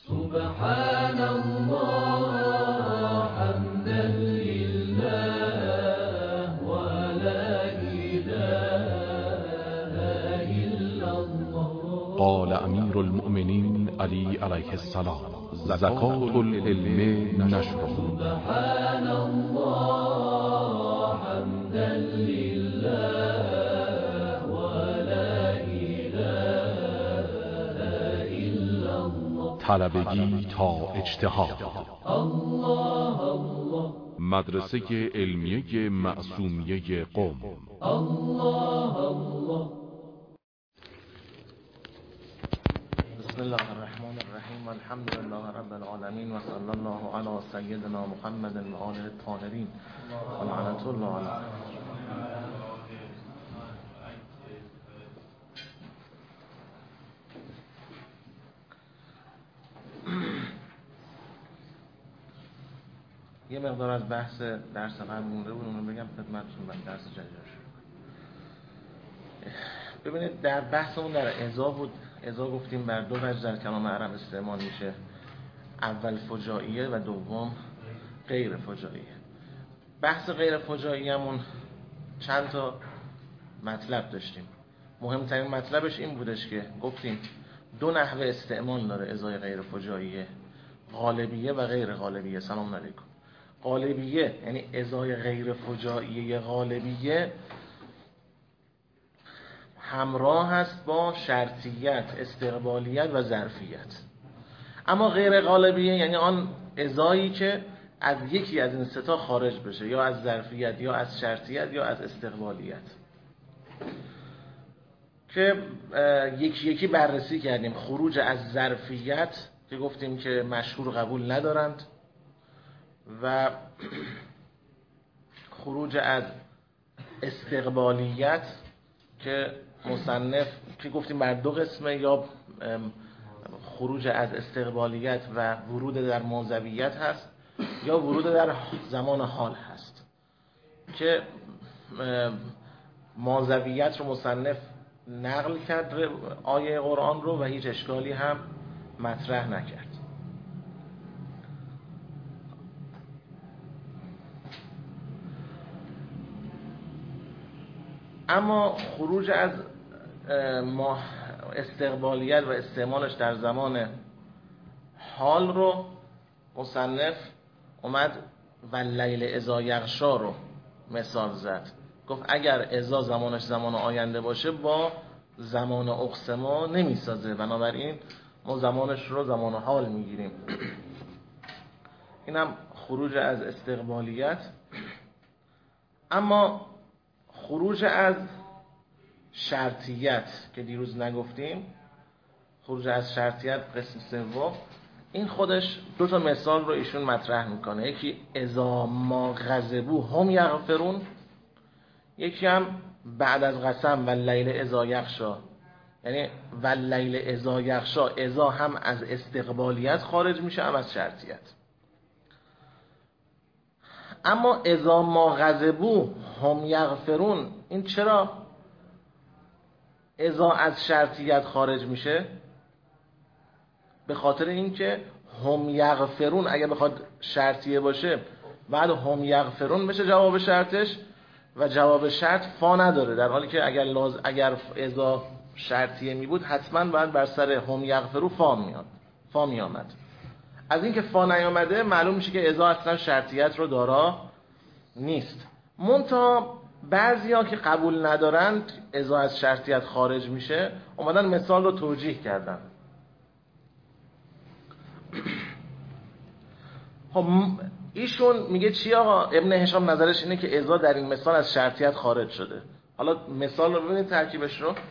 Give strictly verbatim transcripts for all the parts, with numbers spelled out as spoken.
سبحان الله حمدا لله ولا إله إلا الله. قال امیر المؤمنین علی علیه السلام: زکات العلم نشر. سبحان الله حمدا لله ولا إله إلا الله. طلبگی تا اجتهاد. الله الله. مدرسه علمیه معصومیه قم. الله الله. بسم الله الرحمن الرحیم. الحمد لله رب العالمین و صلی الله علی سیدنا محمد و آله الطاهرین و لعنت الله علیه. یه مقدار از بحث درس قبل مونده بود، اونو بگم خدمتتون بعد درس جدید شروع. ببینید در بحثمون در ازا بود. ازا گفتیم بر دو وجه در کلام عرب استعمال میشه. اول فجائیه و دوم غیر فجائیه. بحث غیر فجائیه‌مون چند تا مطلب داشتیم. مهمترین مطلبش این بودش که گفتیم دو نحوه استعمال داره ازای غیر فجائیه: غالبیه و غیر غالبیه. سلام علیکم. غالبیه یعنی ازای غیر فجائیه غالبیه همراه هست با شرطیت، استقبالیت و ظرفیت. اما غیر غالبیه یعنی آن ازایی که از یکی از این سه تا خارج بشه، یا از ظرفیت یا از شرطیت یا از استقبالیت، که یکی یکی بررسی کردیم. خروج از ظرفیت که گفتیم که مشهور قبول ندارند، و خروج از استقبالیت که مصنف که گفتیم بر دو قسمه: یا خروج از استقبالیت و ورود در موضوعیت هست، یا ورود در زمان حال هست. که موضوعیت رو مصنف نقل کرد آیه قرآن رو و هیچ اشکالی هم مطرح نکرد. اما خروج از ما استقبالیت و استعمالش در زمان حال رو مصنف اومد واللیل اذا یغشا رو مثال زد. گفت اگر اذا زمانش زمان آینده باشه با زمان اقسما نمیسازه، بنابراین ما زمانش رو زمان حال میگیریم. اینم خروج از استقبالیت. اما خروج از شرطیت که دیروز نگفتیم، خروج از شرطیت قسم سوم، این خودش دو تا مثال رو ایشون مطرح میکنه. یکی اذا ما غضبوا هم یغفرون، یکی هم بعد از قسم واللیل اذا یغشا، یعنی واللیل اذا یغشا، اذا هم از استقبالیت خارج میشه هم از شرطیت. اما اذا ما غضبوا هم یغفرون، این چرا اذا از شرطیت خارج میشه؟ به خاطر اینکه هم یغفرون اگه بخواد شرطیه باشه بعد هم یغفرون بشه جواب شرطش، و جواب شرط فا نداره، در حالی که اگر لاز اگر اذا شرطیه می بود حتما باید بر سر هم یغفرون فا میاد فا می آمد. از اینکه فا نیامده معلوم میشه که اذا اصلا شرطیت رو دارا نیست. منتها بعضیا که قبول ندارند اذا از شرطیت خارج میشه اومدن مثال رو توجیه کردن. خب ایشون میگه چی آقا؟ ابن هشام نظرش اینه که اذا در این مثال از شرطیت خارج شده. حالا مثال رو ببینید ترکیبش رو.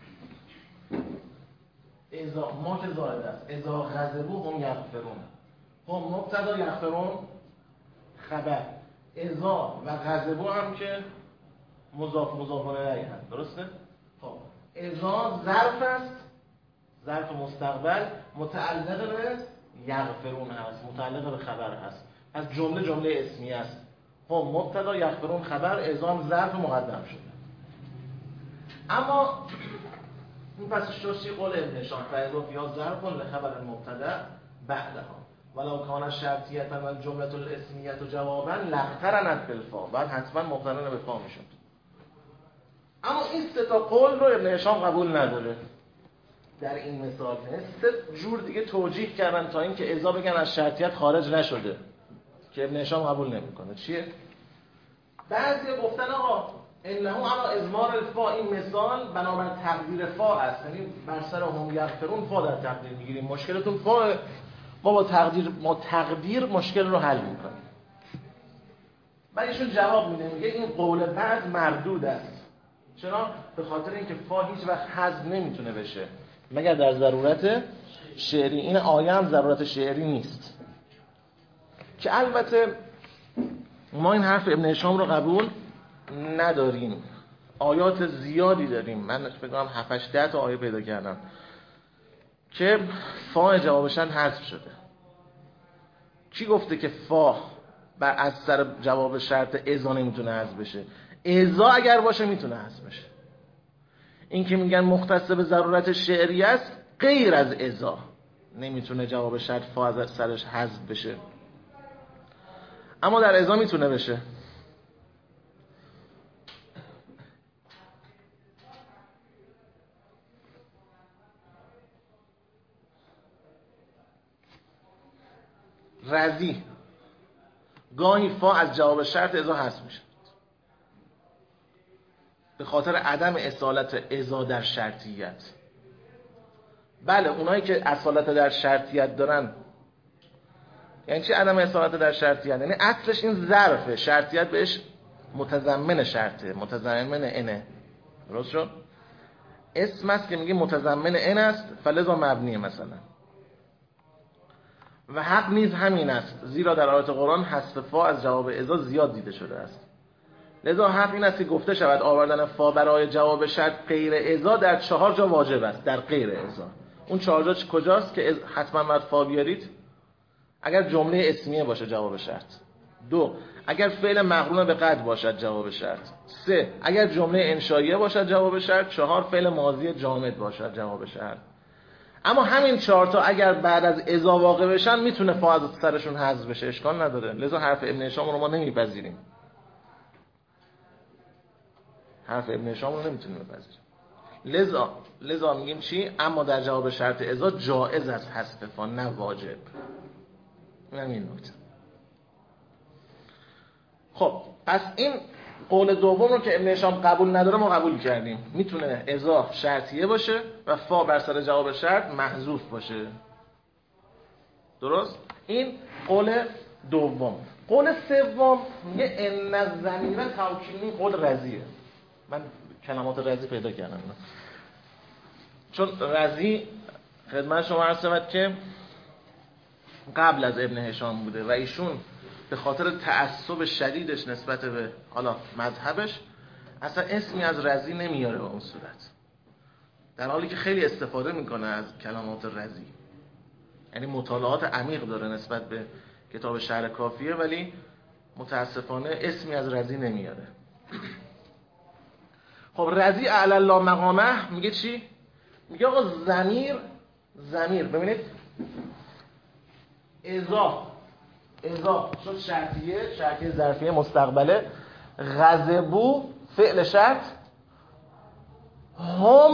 اذا ما که زائد است، اذا غضبوا هم یغفرون، هم مبتدا یغفرون خبر، اذا و غضبوا هم که مضاف مضاف الیه هست. درسته؟ خب اذا ظرف است، ظرف مستقبل متعلق به یغفرون هست، متعلق به خبر هست. از جمله جمله اسمی است. هم مبتدا یغفرون خبر، اذا هم ظرف مقدم شده. اما این پس شوشی قول ابن هشام فاذا فی ظرف لخبر المبتدا بعدها ولو کان شرطیه و جمله الاسمیه جوابا لاقترنت بالفا، بعد حتما مقترن به فا میشد. اما این سه تا قول رو ابن هشام قبول نداره در این مثال. سه جور دیگه توجیه کردن تا اینکه اذا بگن از شرطیت خارج نشده که ابن هشام قبول نمیکنه. چیه؟ بعضی گفتن آقا انه اما ازمار الفا، این مثال بنابر تقدیر فا است، یعنی بر سر هم یغفرون فا در تقدیر میگیریم، مشکلتون فا، ما با تقدیر ما تقدیر مشکل رو حل میکنیم. بعد ایشون جواب میده میگه این قول بعد مردود است. چرا؟ به خاطر اینکه فا هیچ وقت حذف نمیتونه بشه مگر در ضرورت شعری. این آیه هم ضرورت شعری نیست که البته ما این حرف ابن هشام رو قبول نداریم. آیات زیادی داریم، من فکر کنم هفت هشت ده تا آیه پیدا کردم که فا جوابش حذف شده. کی گفته که فا بر از سر جواب شرط اذا نمیتونه حذف بشه؟ اذا اگر باشه میتونه حذف بشه. این که میگن مختص به ضرورت شعری است، غیر از اذا نمیتونه جواب شرط فا از سرش حذف بشه، اما در اذا میتونه بشه. رضی گاهی فا از جواب شرط اذا حذف میشه به خاطر عدم اصالت اذا در شرطیت. بله اونایی که اصالت در شرطیت دارن، یعنی چی عدم اصالت در شرطیت؟ یعنی اصلش این ظرفه، شرطیت بهش متضمن شرطه، متضمن انه. درست شد؟ اسم است که میگه متضمن ان است فلذا مبنیه مثلا. و حق نیز همین است، زیرا در آیات قرآن حذف فا از جواب اذا زیاد دیده شده است. لذا حق این است که گفته شود آوردن فا برای جواب شرط غیر اذا در چهار جا واجب است. در غیر اذا اون چهار جا کجاست که حتما باید فا بیارید؟ اگر جمله اسمیه باشه جواب شرط. دو، اگر فعل مقرون به قد باشد جواب شرط. سه، اگر جمله انشائیه باشد جواب شرط. چهار، فعل ماضی جامد باشد جواب شرط. اما همین چهار تا اگر بعد از اذا واقع بشن میتونه فا از سرشون حذف بشه، اشکال نداره. لذا حرف ابن هشام رو ما نمیپذیریم. حرف ابن هشام رو نمیتونیم بپذیریم. لذا لذا میگیم چی؟ اما در جواب شرط اذا جائز است حذف فا، نه واجب. همین نکته. خب پس این قول دوم رو که ابن هشام قبول نداره ما قبول کردیم. میتونه اذا شرطیه باشه و فا بر سر جواب شرط محذوف باشه. درست؟ این قول دوم. قول سوم میگه ان الضمیر توکیدی، قول رضیه. من کلمات رضی پیدا کردم چون رضی خدمت شما عرض شود که قبل از ابن هشام بوده و ایشون به خاطر تعصب شدیدش نسبت به حالا مذهبش اصلا اسمی از رضی نمیاره به اون صورت، در حالی که خیلی استفاده میکنه از کلمات رضی. یعنی مطالعات عمیق داره نسبت به کتاب شرح کافیه، ولی متاسفانه اسمی از رضی نمیاره. خب رضی اعلی الله مقامه میگه چی؟ میگه آقا ضمیر ضمیر ببینید اذا اذا شد شرطیه، شرطیه ظرفیه مستقبله. غضبو فعل شرط، هم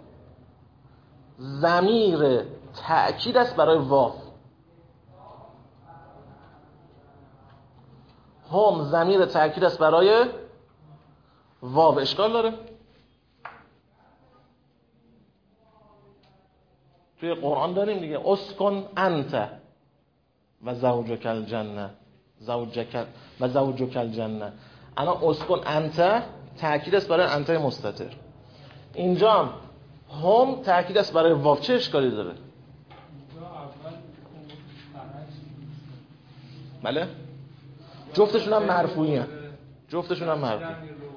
ضمیر تأکید است برای واو. هم ضمیر تأکید است برای واو. اشکال داره؟ توی قرآن داریم دیگه، اسکن انت و زوجک الجنه، زوجک و زوجک الجنه. انا اسکن انت تأکید است برای انت مستتر، اینجا هم تأکید است برای واو. چه اشکالی داره؟ بله جفتشون هم مرفوعی هست، جفتشون هم مرفوعی.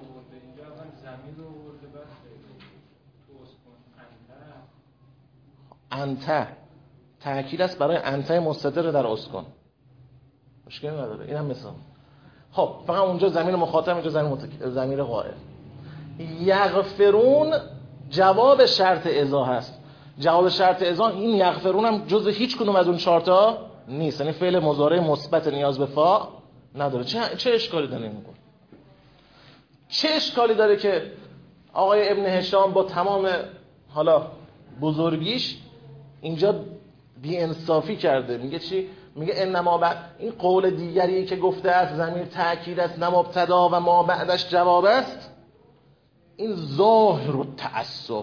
انت تأکید است برای انت مستتر در اسکن، مشکلی نداره. این هم مثال. خب فقط اونجا ضمیر مخاطب، اینجا ضمیر متک... ضمیر غائب. یغفرون جواب شرط اذا هست. جواب شرط اذا این یغفرون هم جز هیچ کدوم از اون چهار تا نیست، یعنی فعل مضارع مثبت نیاز به فا نداره. چه چه اشکالی داره این میگه؟ چه اشکالی داره که آقای ابن هشام با تمام حالا بزرگیش اینجا بی‌انصافی کرده؟ میگه چی؟ میگه انما بعد این قول دیگری که گفته است ضمیر تأکید است، نه مبتدا و ما بعدش جواب است، این ظاهر التأسف.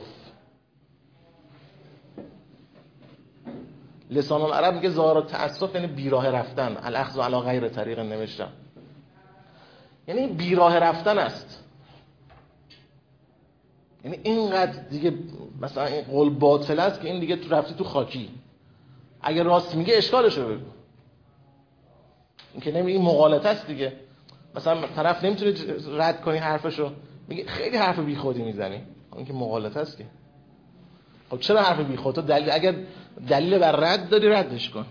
لسان العرب میگه ظاهر التأسف یعنی بیراه رفتن، الاخذ علی غیر طریق نوشتم، یعنی بیراه رفتن است. یعنی اینقدر دیگه مثلا این قول باطل است که این دیگه تو رفتی تو خاکی. اگه راست میگه اشکالشو بگو. این که نمی این مغالطه است دیگه. مثلا طرف نمیتونه رد کنی حرفشو، میگه خیلی حرف بیخودی میزنی. این که مغالطه است که. خب چرا حرف بیخود؟ تو دلیل اگر دلیل بر رد داری ردش کن.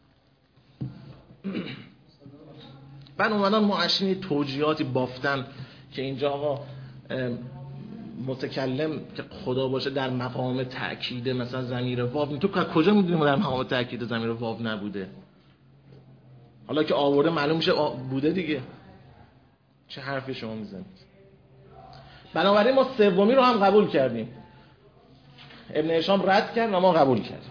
بعد اومدن معشینی توجیهاتی بافتن که اینجا آقا متکلم که خدا باشه در مقام تأکید مثلا ضمیر واو، تو کجا میدونیم در مقام تأکید ضمیر واو نبوده؟ حالا که آورده معلوم میشه بوده دیگه. چه حرفی شما میزنید؟ بنابراین ما سومی رو هم قبول کردیم، ابن هشام رد کرد و ما قبول کردیم.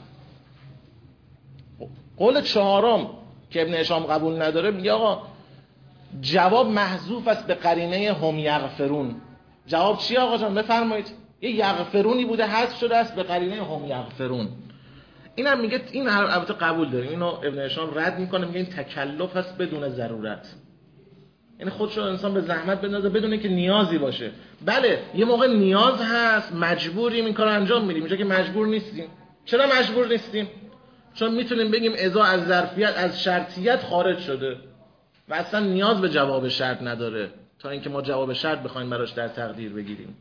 قول چهارم که ابن هشام قبول نداره میگه آقا جواب محذوف است به قرینه هم یغفرون. جواب چیه آقا جان بفرمایید؟ یه یغفرونی بوده حذف شده است به قرینه هم یغفرون. اینم میگه این البته قبول داریم، اینو ابن هشام رد میکنه، میگه این تکلف است بدون ضرورت، یعنی خودشو انسان به زحمت بندازه بدون که نیازی باشه. بله یه موقع نیاز هست، مجبوریم این کارو انجام میدیم، اینجا که مجبور نیستیم. چرا مجبور نیستیم؟ چون میتونیم بگیم اذا از ظرفیت از شرطیت خارج شده و اصلا نیاز به جواب شرط نداره تا اینکه ما جواب شرط بخوایم براش در تقدیر بگیریم.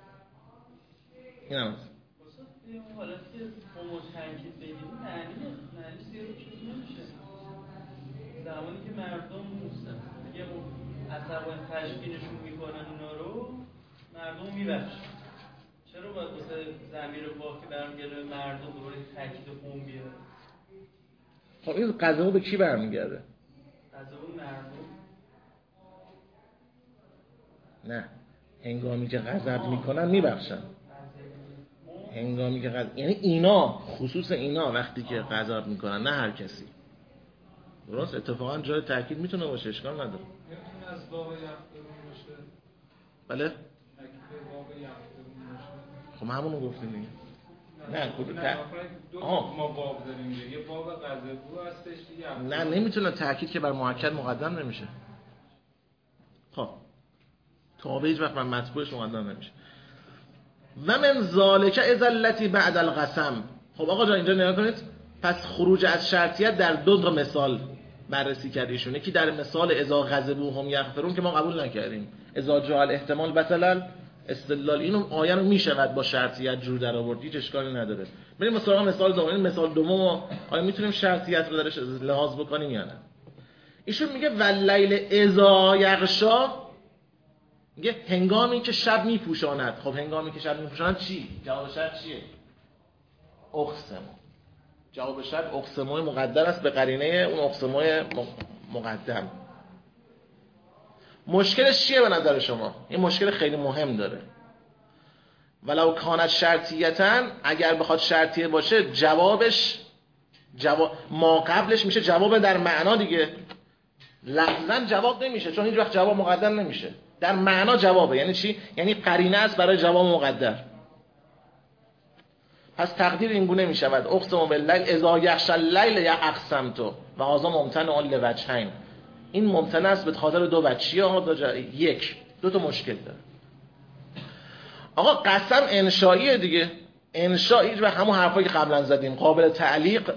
اینم این حالتی که همو تنکید بگیریم معنی معنی زیرو چیز نمیشه. زمانی که مردم موسن میگه عصبان تشکیلشون میکنن اونا رو مردم میبخشن. چرا باید واسه ضمیر واو که برمیگرده به مردم دوباره تاکید هم بیاره؟ خب این قضیه به کی برمیگرده؟ قضیه مردم. نه، هنگامی که غضب میکنن میبخشن. هنگامی که غضب، یعنی اینا خصوص اینا وقتی که غضب میکنن، نه هر کسی. درست؟ اتفاقا جای تاکید میتونه باشه، اشکال نداره. میتونه از باب یغفرون باشه. بله؟ تاکید باب یغفرون باشه. خب همونو گفتیم دیگه. نه کدوم نه دو ما باب داریم دیگه، یه باب غضب‌گو هستش دیگه. نه نمیتونه تاکید که بر مؤکد مقدم نمیشه. خب تابع هیچ وقت بر مطبوعش مقدم نمیشه. و من ذالک اذا التی بعد القسم. خب آقا جان اینجا نگاه کنید، پس خروج از شرطیت در دو تا مثال بررسی کردیشونه که در مثال اذا غضبوا هم یغفرون که ما قبول نکردیم، اذا جاء الاحتمال بطل استدلال، اینو آیه رو میشود با شرطیت جور در آورد، هیچ اشکالی نداره. بریم مثلا مثال دوم. مثال دوم آیا میتونیم شرطیت رو درش لحاظ بکنیم یا نه؟ ایشون میگه واللیل اذا یغشا، میگه هنگامی که شب میپوشاند. خب هنگامی که شب میپوشاند چی؟ جواب شرط چیه؟ اقسم. جواب شرط اقسموی مقدر است به قرینه اون اقسموی مقدم. مشکلش چیه به نظر شما؟ این مشکل خیلی مهم داره. ولو کانت شرطیتن، اگر بخواد شرطیه باشه جوابش جواب ما قبلش میشه جواب در معنا دیگه. لفظاً جواب نمیشه چون هیچ وقت جواب مقدم نمیشه. در معنا جوابه. یعنی چی؟ یعنی قرینه است برای جواب مقدر. پس تقدیر این گونه می شود اقسم باللیل اذا یغشی اللیل یا اقسمتو و هذا ممتنع لوجهین. این ممتنع است به خاطر دو وجه. چیه آقا؟ یک دو تا مشکل داره. آقا قسم انشائیه دیگه. انشاء و همون حرفایی که قبلا زدیم قابل تعلیق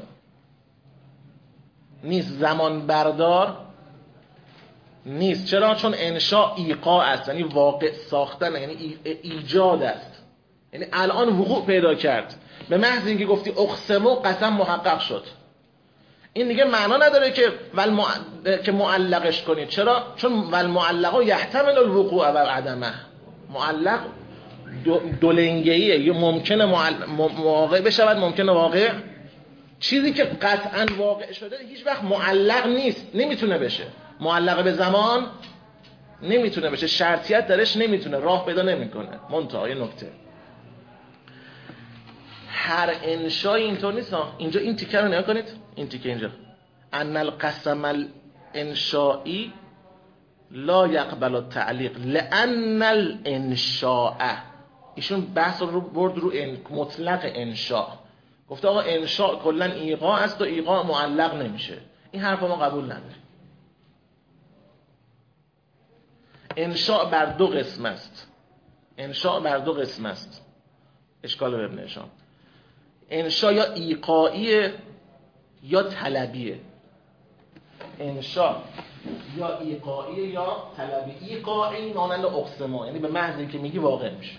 نیست، زمان بردار نیست. چرا؟ چون انشاء ایقاع است، یعنی واقع ساختن، یعنی ایجاد است، یعنی الان وقوع پیدا کرد. به محض اینکه گفتی اقسمو قسم محقق شد. این دیگه معنا نداره که ول که معلقش کنید. چرا؟ چون ول معلقو یحتمل الوقوع و عدمه. معلق دولنگه‌ایه، یا ممکنه واقع بشود، ممکنه واقع. چیزی که قطعا واقع شده هیچ وقت معلق نیست، نمیتونه بشه معلق به زمان، نمیتونه بشه، شرطیت درش نمیتونه راه پیدا نمیکنه. منتها یه نکته، هر انشای اینطور نیست. اینجا این تیکه رو نگاه کنید، این تیکه اینجا، ان القسم الانشائی لا یقبل التعلیق لان الانشاء. ایشون بحث رو برد رو ان... مطلق انشاء، گفته آقا انشاء کلا ایقاع است و ایقاع معلق نمیشه. این حرف ما قبول نداریم. انشاء بر دو قسم است، انشاء بر دو قسم است. اشکال ابن هشام، انشاء یا ایقاعیه یا طلبیه. انشاء یا ایقاعیه یا طلبی. ایقاعی مانند اقسما، یعنی به محض اینکه میگی واقع میشه.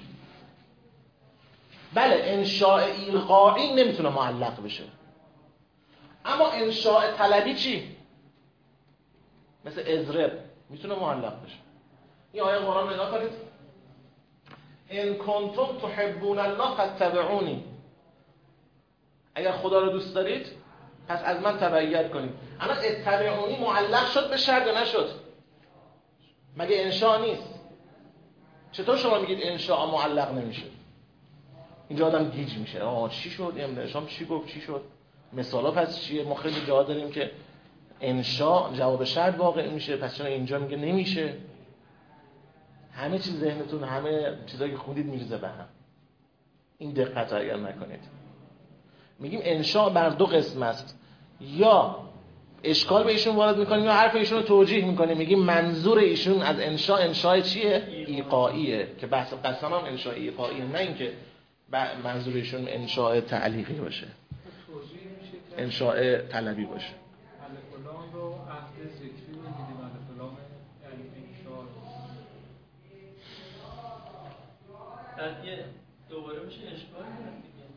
بله انشاء ایقاعی نمیتونه معلق بشه، اما انشاء طلبی چی؟ مثل اضرب میتونه معلق بشه. این آیه قرآن نگاه کنید، ان کنتم تحبون الله فاتبعونی، اگر خدا رو دوست دارید پس از من تبعیت کنید. الان اتبعونی معلق شد به شرط نشد؟ مگه انشاء نیست؟ چطور شما میگید انشاء معلق نمیشه؟ اینجا آدم گیج میشه، آه چی شد؟ ابن هشام چی گفت؟ چی شد؟ مثالا پس چیه؟ ما خیلی جا داریم که انشاء جواب شرط واقع میشه، پس چرا اینجا میگه نمیشه؟ همه چیز ذهنتون، همه چیزایی که خوندید میریزه به هم. این دقت رو اگر نکنید. میگیم انشاء بر دو قسم است، یا اشکال به ایشون وارد میکنیم یا حرف ایشون رو توجیه میکنیم. میگیم منظور ایشون از انشاء انشاء چیه؟ ایقاعیه، که بحث قسم هم انشاء ایقاعیه، نه اینکه منظور ایشون انشاء تعلیقی باشه، انشاء طلبی باشه. الفلام رو عهد ذکری بگیریم، الفلام یعنی انشاء. بعد یه دوباره میشه اشکال کنم دیگه.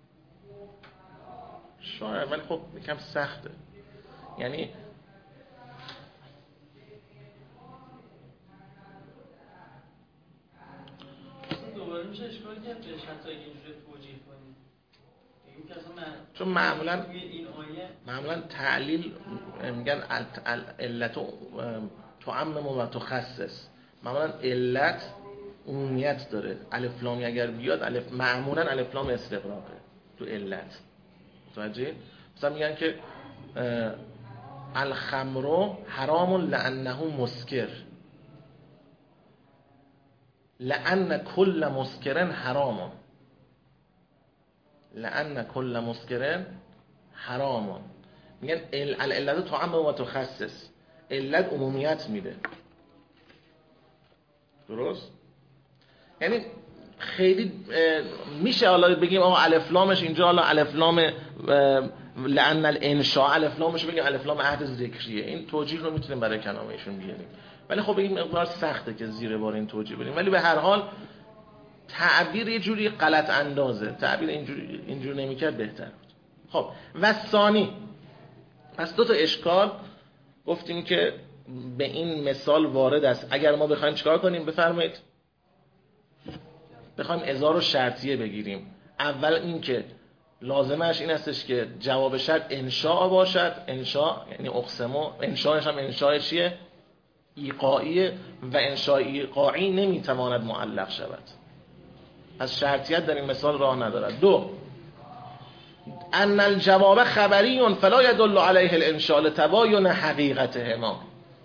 شاید، ولی خب یکم سخته. یعنی دوباره میشه اشکال کرد بهش حتی اگه اینجوری توجیه کنیم. این که اصلا چون معمولا این آیه معمولا تعلیل میگن علت تعمم و تخصص. معمولا علت عمومیت داره. الف لامی اگر بیاد، الف معمولا الف لام استغراقه تو علت. متوجه؟ مثلا میگن که الخمر حرام لانه مسکر، لان کل مسکر حرام، لان کل مسکر حرام. میگن العلت تعمم و تخصص، علت عمومیت میده. درست؟ یعنی خیلی میشه حالا بگیم آقا الف لامش اینجا، حالا الف لام لان الانشاء الف لامش بگیم الف لام عهد ذکریه. این توجیه رو میتونیم برای کلامه ایشون بیاریم، ولی خب این مقدار سخته که زیر بار این توجیه بریم. ولی به هر حال تعبیر یه جوری غلط اندازه، تعبیر اینجوری اینجور نمیکرد بهتر بود. خب و ثانی، پس دو تا اشکال گفتیم که به این مثال وارد است. اگر ما بخوایم چیکار کنیم بفرمایید؟ بخوایم ازار و شرطیه بگیریم. اول این که لازمش این هستش که جواب شرط انشاء باشد. انشاء یعنی اقسمو، انشاءش هم انشاء چیه؟ ایقاعیه، و انشاء ایقاعی نمیتواند معلق شود. پس شرطیت در این مثال راه ندارد. دو، ان الجواب خبری فلا يدل علیه الانشاء لتباین حقیقتهما.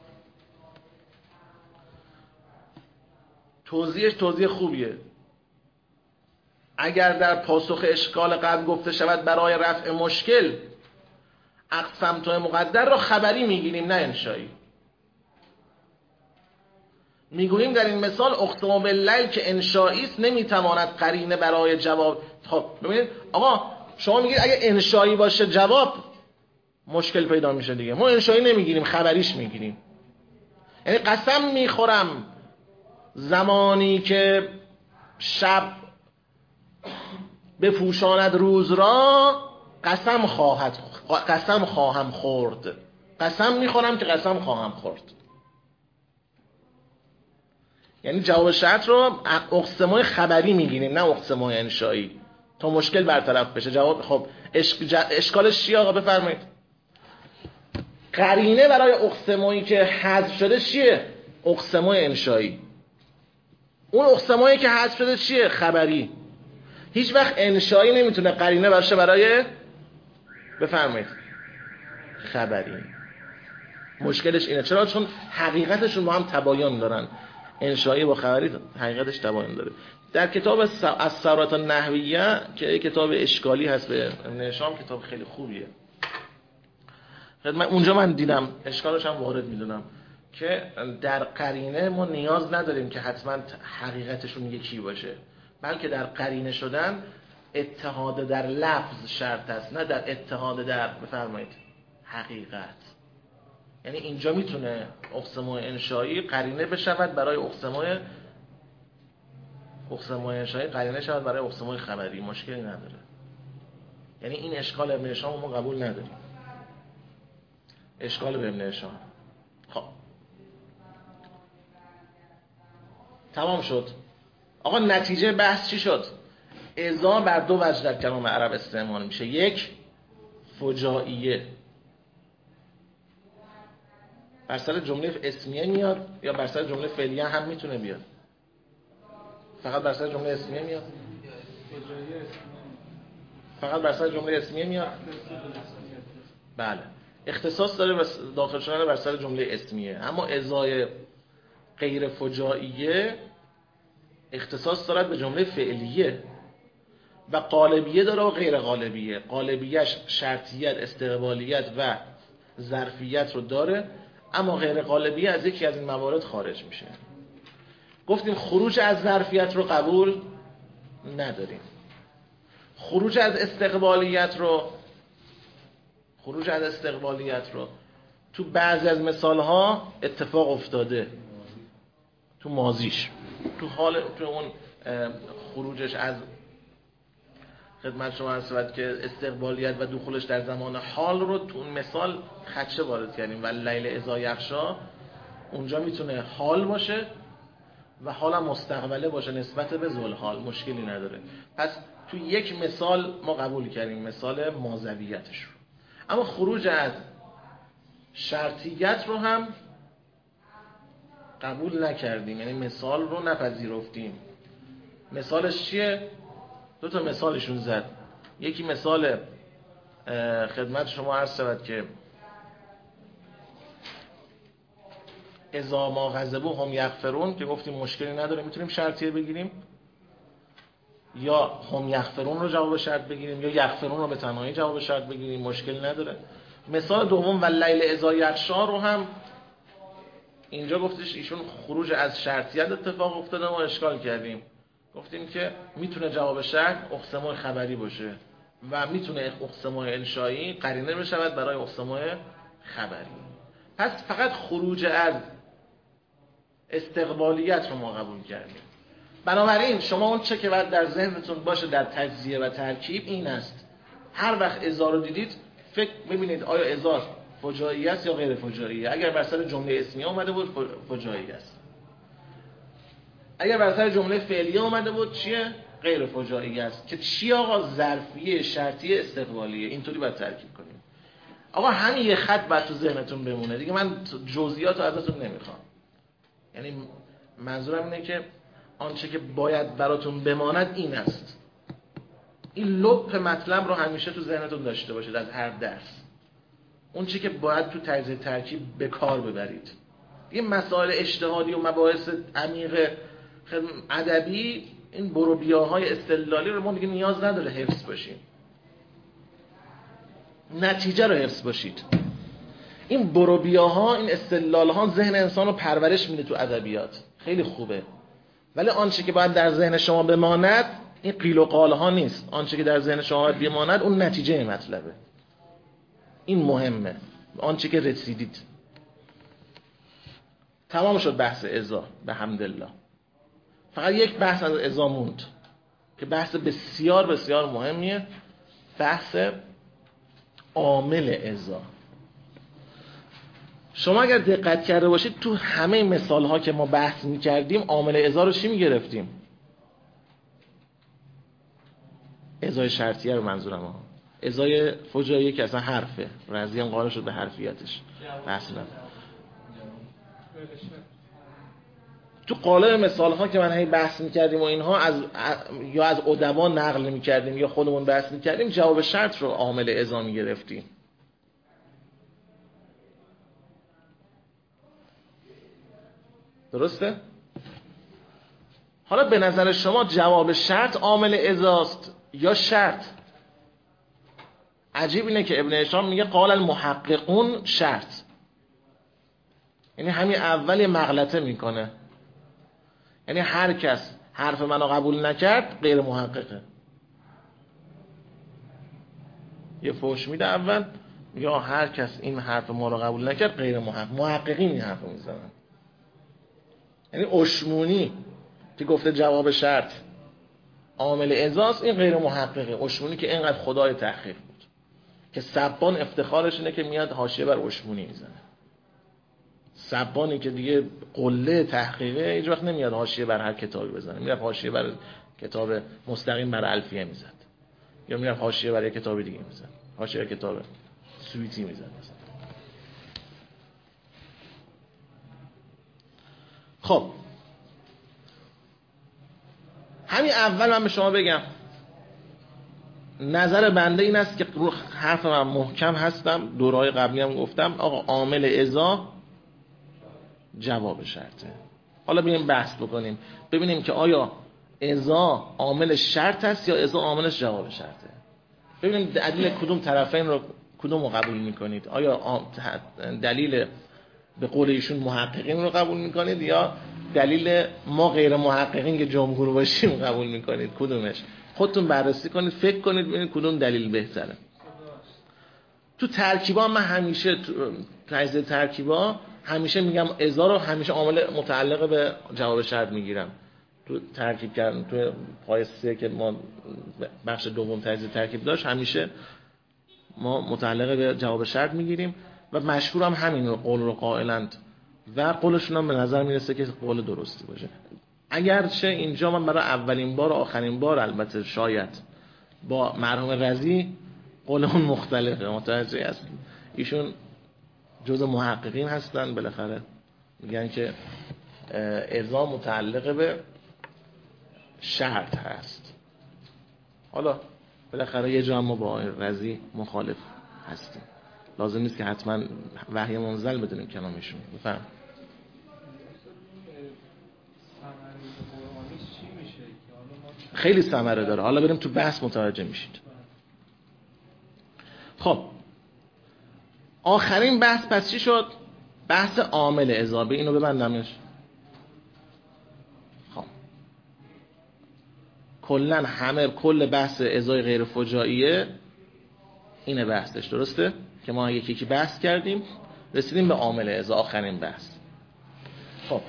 توضیحش توضیح خوبیه. اگر در پاسخ اشکال قبل گفته شود برای رفع مشکل اقسمت مقدر را خبری میگیریم نه انشایی. میگوییم در این مثال اقسم باللیل که انشایی است نمیتواند قرینه برای جواب. خب ببینید آقا شما میگید اگه انشایی باشه جواب مشکل پیدا میشه دیگه. ما انشایی نمیگیریم، خبریش میگیریم. یعنی قسم میخورم زمانی که شب بپوشاند روز را قسم خواهد قسم خواهم خورد. قسم میخورم که قسم خواهم خورد. یعنی جواب شرط رو اقسمای خبری میگیریم نه اقسمای انشایی تا مشکل برطرف بشه. جواب خب اشکالش چیه آقا بفرمایید؟ قرینه برای اقسمایی که حذف شده چیه؟ اقسمای انشایی. اون اقسمایی که حذف شده چیه؟ خبری. هیچ وقت انشایی نمیتونه قرینه باشه برای بفرمایید خبری. مشکلش اینه. چرا؟ چون حقیقتشون با هم تباین دارن. انشایی با خبری حقیقتش تباین داره. در کتاب الثروة النحویه که کتاب اشکالی هست به ابن هشام، کتاب خیلی خوبیه. من اونجا من دیدم اشکالش هم وارد میدونم که در قرینه ما نیاز نداریم که حتما حقیقتشون یکی باشه، بلکه در قرینه شدن اتحاد در لفظ شرط است نه در اتحاد در بفرمایید حقیقت. یعنی اینجا میتونه اقسمای انشایی قرینه بشود برای اقسمای اقسمای انشایی قرینه شود برای اقسمای خبری، مشکلی نداره. یعنی این اشکال ابن هشام ما قبول نداریم. اشکال به ابن هشام. خب تمام شد. آقا نتیجه بحث چی شد؟ اذا بر دو وجه در کلام عرب استعمال میشه. یک، فجائیه، بر سر جمله اسمیه میاد یا بر سر جمله فعلیه هم میتونه بیاد؟ فقط بر سر جمله اسمیه میاد؟ فقط بر سر جمله اسمیه میاد؟ بله، اختصاص داره داخل شدن بر سر جمله اسمیه. اما ازای غیر فجائیه اختصاص دارد به جمله فعلیه و قالبیه داره و غیر قالبیه. قالبیهش شرطیت، استقبالیت و ظرفیت رو داره، اما غیر قالبیه از یکی از این موارد خارج میشه. گفتیم خروج از ظرفیت رو قبول نداریم. خروج از استقبالیت رو خروج از استقبالیت رو تو بعضی از مثالها اتفاق افتاده، تو ماضیش، تو حال تو اون خروجش از خدمت شما عرض شود که استقبالیت و دخولش در زمان حال رو تو اون مثال خدشه وارد کردیم. و لیل اذا یغشا اونجا میتونه حال باشه و حالا مستقبله باشه نسبت به ذوالحال، مشکلی نداره. پس تو یک مثال ما قبول کردیم، مثال ماضویتش رو. اما خروج از شرطیت رو هم قبول نکردیم، یعنی مثال رو نپذیرفتیم. مثالش چیه؟ دو تا مثالشون زد. یکی مثال خدمت شما عرض شود که اذا ما غضبوا هم یغفرون که گفتیم مشکلی نداره میتونیم شرطیه بگیریم، یا هم یغفرون رو جواب شرط بگیریم، یا یغفرون رو به تنهایی جواب شرط بگیریم، مشکلی نداره. مثال دوم و لیل اذا یغشا رو هم اینجا گفتش ایشون خروج از شرطیت اتفاق افتاده، ما اشکال کردیم. گفتیم که میتونه جواب شرط اقسمای خبری باشه و میتونه اقسمای انشایی قرینه بشود برای اقسمای خبری. پس فقط خروج از استقبالیت رو ما قبول کردیم. بنابراین شما اون چه که باید در ذهنتون باشه در تجزیه و ترکیب این است: هر وقت اذا رو دیدید فکر ببینید آیا اذا فجایی است یا غیر فجایی. اگر بر سر جمله اسمیه اومده بود فجایی است، اگر بر سر جمله فعلیه اومده بود چیه؟ غیر فجایی است. که چی آقا؟ ظرفیه، شرطیه، استقبالیه. اینطوری باید ترکیب کنیم. آقا همین یه خط باید تو ذهنتون بمونه دیگه، من جزئیات رو ازتون نمیخوام. یعنی منظورم اینه که آنچه که باید براتون بماند این است. این لب مطلب رو همیشه تو ذهنتون داشته باشید از هر درس. اون چی که باید تو تجزیه ترکیب به کار ببرید. یه مسائل اجتهادی و مباحث عمیق ادبی، این بروبیاهای استدلالی رو ما دیگه نیاز نداره حفظ باشیم. نتیجه رو حفظ باشید. این بروبیاها، این استدلالها ذهن انسان رو پرورش میده تو ادبیات، خیلی خوبه. ولی آنچه که باید در ذهن شما بماند این قیل و قال ها نیست. آنچه که در ذهن شما باید بماند اون نتیجه مطلبه. این مهمه، آنچه که رسیدید. تمام شد بحث اذا به حمدالله. فقط یک بحث از اذا موند که بحث بسیار بسیار مهمیه، بحث عامل اذا. شما اگر دقت کرده باشید تو همه مثال ها که ما بحث میکردیم عامل ازا رو چی میگرفتیم؟ ازای شرطیه رو منظورم ها. ازای فجاییه که اصلا حرفه، رضی هم قائل شد به حرفیتش، بحث نداره. تو قالب مثال ها که من هی بحث میکردیم و اینها از یا از ادبا نقل میکردیم یا خودمون بحث میکردیم، جواب شرط رو عامل ازا میگرفتیم. درسته؟ حالا به نظر شما جواب شرط عامل ازاست یا شرط؟ عجیب اینه که ابن هشام میگه قال المحققون شرط، یعنی همین اول یه مغلطه میکنه، یعنی هر کس حرف منو قبول نکرد غیر محققه. یه فوش میده اول، میگه هر کس این حرف ما رو قبول نکرد غیر محقق. محققین این حرف رو میزنن. یعنی اشمونی که گفته جواب شرط عامل ازاست، این غیر محققه. اشمونی که اینقدر خدای تحقیق بود که سبان افتخارش اینه که میاد حاشیه بر اشمونی میزنه. سبانی که دیگه قله تحقیقه هیچ وقت نمیاد حاشیه بر هر کتابی بزنه، میاد حاشیه بر کتاب مستقیم بر الفیه میزد، یا میاد حاشیه بر یک کتاب دیگه میزد، حاشیه بر کتاب سویتی میزد. خب همین اول من به شما بگم نظر بنده این است که رو حرف من محکم هستم، دورهای قبلی هم گفتم آقا عامل ازا جواب شرطه. حالا بیایم بحث بکنیم ببینیم که آیا ازا عامل شرط است یا ازا عاملش جواب شرطه. ببینیم دلیل کدوم طرفین رو کدوم رو قبول میکنید. آیا دلیل به قول ایشون محققین رو قبول میکنید یا دلیل ما غیر محققین که جمهور باشیم قبول میکنید؟ کدومش؟ خودتون بررسی کنید، فکر کنید ببینید کدوم دلیل بهتره. تو ترکیبا من همیشه تو تجزیه ترکیبا همیشه میگم ازا رو همیشه عامل متعلق به جواب شرط میگیرم. تو ترکیب کردن تو پای سه که ما بخش دوم تجزیه ترکیب داشت همیشه ما متعلق به جواب شرط میگیریم و مشهور هم همین رو قول رو قائلند و قولشون هم به نظر میرسه که قول درستی باشه. اگرچه اینجا من برای اولین بار و آخرین بار البته شاید با مرحوم رضی قولمون مختلفه، متوجه هستید. ایشون جز محققین هستن، بالاخره میگن که ازا متعلق به شرط هست. حالا بالاخره یه جا ما با رضی مخالف هستیم، لازم نیست که حتما وحی منزل بدونیم کلامشون. بفهم خیلی ثمره داره، حالا بریم تو بحث متوجه میشید. خب آخرین بحث پس چی شد؟ بحث عامل اضافه. اینو ببندمش. خب کلن همه کل بحث ازای غیر فجائیه اینه بحثش، درسته؟ که ما یکی یکی بحث کردیم رسیدیم به عامل ازا، آخرین بحث. خب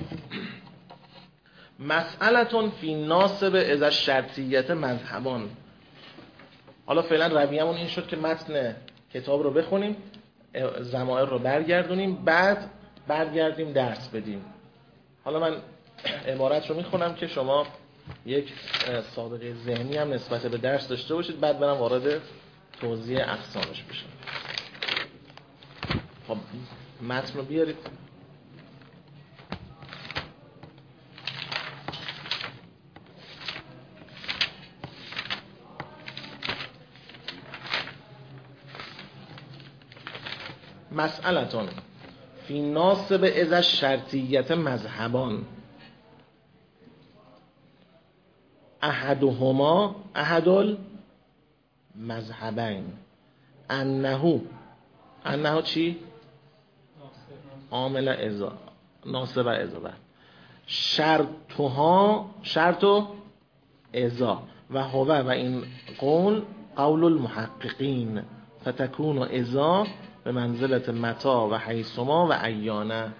مسئلتون فی ناسب از شرطیت مذهبان. حالا فعلا رویمون این شد که متن کتاب رو بخونیم، ضمائر رو برگردونیم، بعد برگردیم درس بدیم. حالا من عبارت رو میخونم که شما یک سابقه ذهنی هم نسبت به درس داشته باشید، بعد برم وارد توضیح اقسامش بشم. خب متن رو بیارید. مسئلتون فی ناسب از شرطیت مذهبان احدهما احد المذهبین انه انه چی؟ عامل ازا ناسب ازا بر شرطها شرط و ازا و هو و این قول قول المحققین فتکون و ازا به منزلت متا و حیثما و ایانه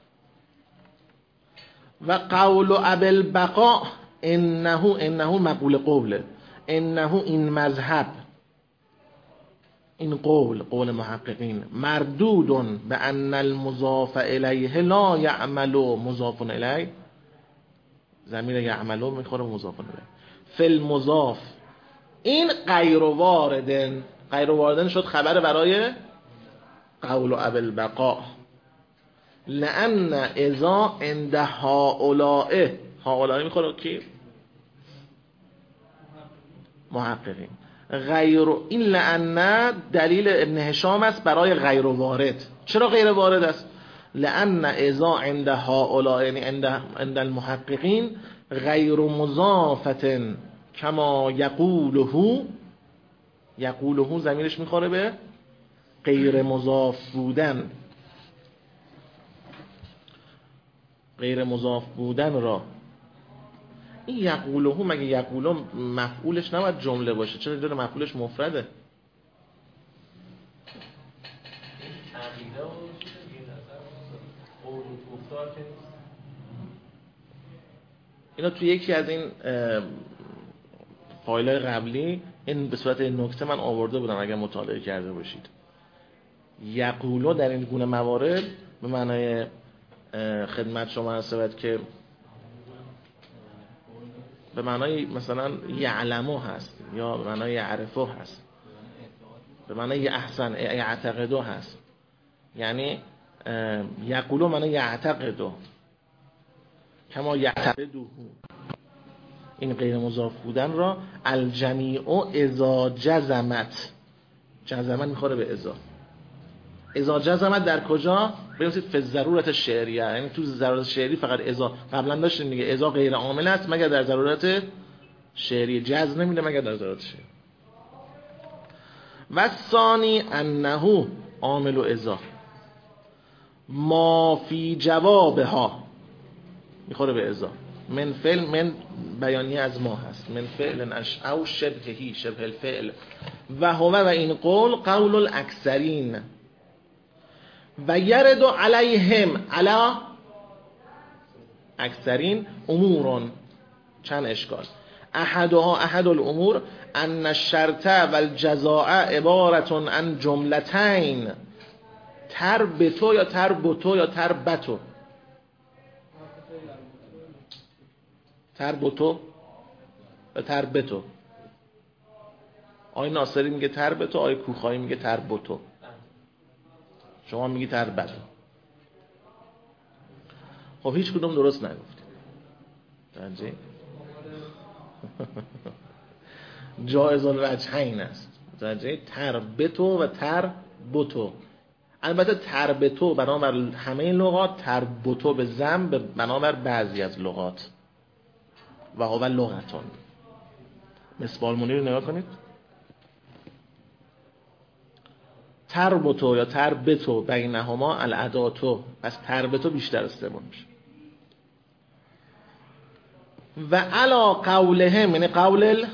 و قول ابی البقاء انه انه مقول قوله انه این مذهب این قول قول محققین مردود به ان المضاف الیه لا یعمل مضاف الیه، ضمیر یعملو میخوره مضاف الیه فی المضاف، این غیر واردن، غیر واردن شد خبر برای قول ابی البقاء، لان اذا عند هؤلاء، هؤلاء میخوره کی؟ محققین. غیر این لأن دلیل ابن هشام است برای غیر وارد. چرا غیر وارد است؟ لأن اذا عند هؤلاء، یعنی عند عند المحققین غیر مضافة کما یقوله، یقوله ضمیرش میخوره به غیر مضاف بودن، غیر مضاف بودن را. این یقوله مگه یقوله مفعولش نباید جمله باشه؟ چرا داره مفعولش مفرده؟ اینا توی یکی از این فایل‌های قبلی این به صورت نکته من آورده بودم اگر مطالعه کرده باشید. یقولو در این گونه موارد به معنای خدمت شما هست که به معنای مثلا یعلمو هست یا به معنای یعرفو هست، به معنای احسن یعتقدو هست، یعنی یقولو معنای یعتقدو کما یعتقدو. این غیر مضاف بودن را الجمیع اذا جزمت، جزمت میخوره به اذا، اذا جزمت در کجا؟ ببینید فی ضرورت شعریه، یعنی تو ضرورت شعری فقط اذا، قبلا داشتیم دیگه اذا غیر عامل است مگر در ضرورت شعری، جزم نمیده مگر در ضرورت شعری. و ثانی انه عامل و اذا ما فی جوابها میخوره به اذا، من فعل، من بیانیه از ما هست، من فعل اش او شبهی، شبه الفعل، و هو و این قول قول الاکثرین و یرد علیهم علی اکثرین امورون، چند اشکال. احدها احد الامور ان الشرط و الجزاء عبارت عن جملتین تربتو یا تربتو یا تربتو، تربتو و تربتو. آقای ناصری میگه تربتو، آقای کوخایی میگه تربتو، شما میگی تربتو. خب هیچ کدوم درست نگفتید. درنجه جایز الوجهین است، درنجه تربتو و تربتو. البته تربتو بنابر همه لغات، تربتو به ضم بنابر بعضی از لغات. و هو لغتون. مصباح المنیر رو نگاه کنید، تربتو یا تربتو بینهما الاداتو، پس تربتو بیشتر استعمال میشه. و علا قولهم، یعنی قول ال...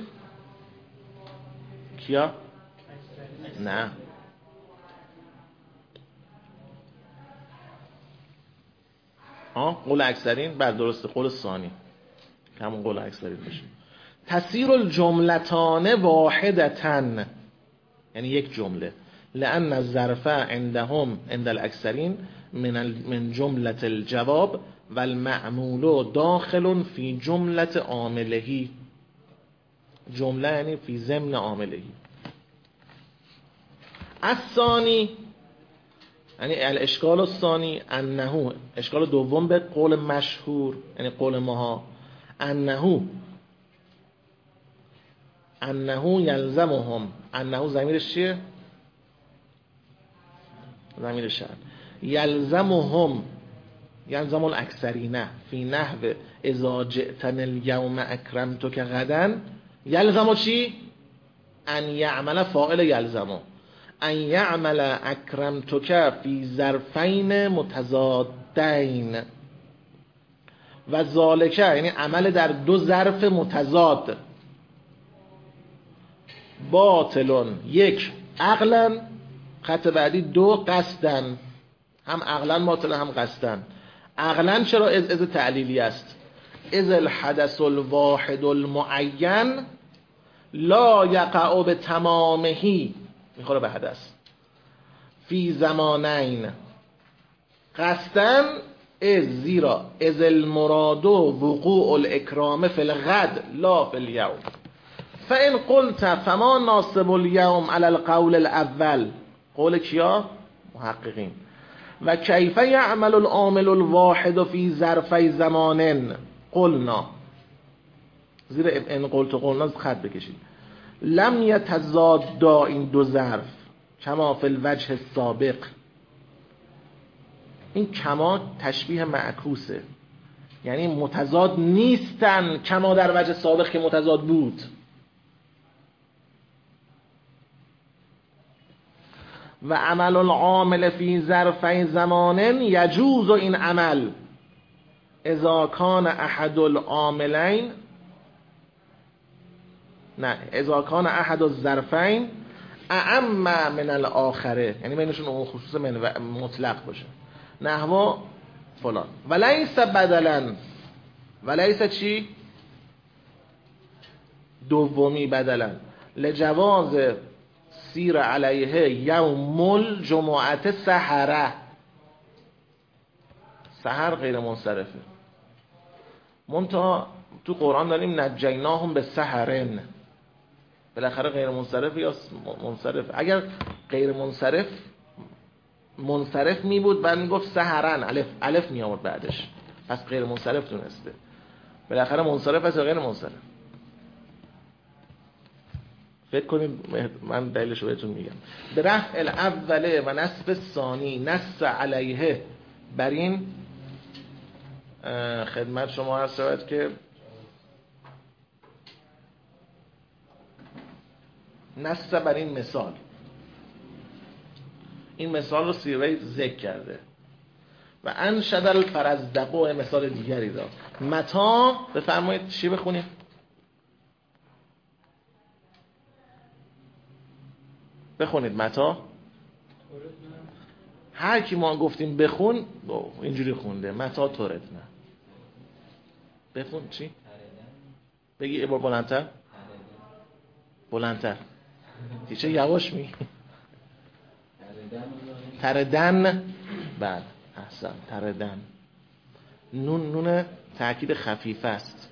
کیا؟ نه آه قول اکثرین، بر درسته، قول ثانی همون قول اکثرین باشه. تسیر الجملتان واحدتن، یعنی یک جمله، لأن الظرف عندهم عند الاکثرین من من جمله الجواب و المعمول داخل فی جمله عاملهی، جمله یعنی فی ضمن عاملهی. الثانی یعنی الاشکال الثانی انه، اشکال دوم به قول مشهور یعنی قول ماها، انه انه یلزمهم، انه ضمیرش چیه؟ ضمیر شرط. یلزمهم یلزم الاکثرین فی نحو اذا جئتن اليوم اکرمتک غدا، یلزم چی؟ ان یعمل فاعل یلزم، ان یعمل اکرمتک فی ظرفین متضادین و ذالک یعنی عمل در دو ظرف متضاد، باطلون یک عقلا، خط بعدی دو قصدن، هم عقلا باطل هم قصدن. عقلا چرا از از تعلیلی است؟ از الحدث الواحد المعین لا یقع به تمامهی میخوره به حدث. فی زمانین قصدن از زیرا از المراد وقوع الاکرام فی الغد لا فی اليوم فان قلت فما ناصب اليوم على القول الاول. قول کیا؟ محققین. و کیف یعمل العامل الواحد فی ظرفی زمان قلنا، زیر ان قلت قلنا خط بکشید، لم یتضادا این دو ظرف کما فی الوجه السابق. این کما تشبیه معکوسه، یعنی متضاد نیستن کما در وجه سابق که متضاد بود. و عمل العامل فی ظرفی زمان یجوز این عمل اذا کان احد العاملین نه اذا کان احد الظرفین اعم من الاخره، یعنی بینشون اون خصوص من مطلق باشه. نحو فلان ولیس بدلا، ولیس چی؟ دومی بدلا، لجواز سیر علیه یوم الجمعه سحره. سحر غیر منصرفه، منتها تو قرآن داریم نجیناهم به سحرن، بالاخره غیر منصرف یا منصرف. اگر غیر منصرف منصرف می بود بعد می گفت سحرن، الف الف می آورد بعدش، پس غیر منصرف دونسته. بالاخره منصرف است یا غیر منصرف؟ فکر کنید، من دلیلش رو بهتون میگم. به رفع الاوله و نصب ثانی نص علیه، بر این خدمت شما عرض شود که نص بر این مثال، این مثال رو سیبوی ذکر کرده. و انشد الفرزدق، مثال دیگری داد. متا بفرمایید چی بخونیم؟ بخونید متا. هر کی ما گفتیم بخون اینجوری خونده، متا تورت نه. بخون چی؟ بگی یه بار بلندتر. بلندتر. تیچه یواش می. تردن. بعد احسن، تردن. نون نون تأکید خفیف است.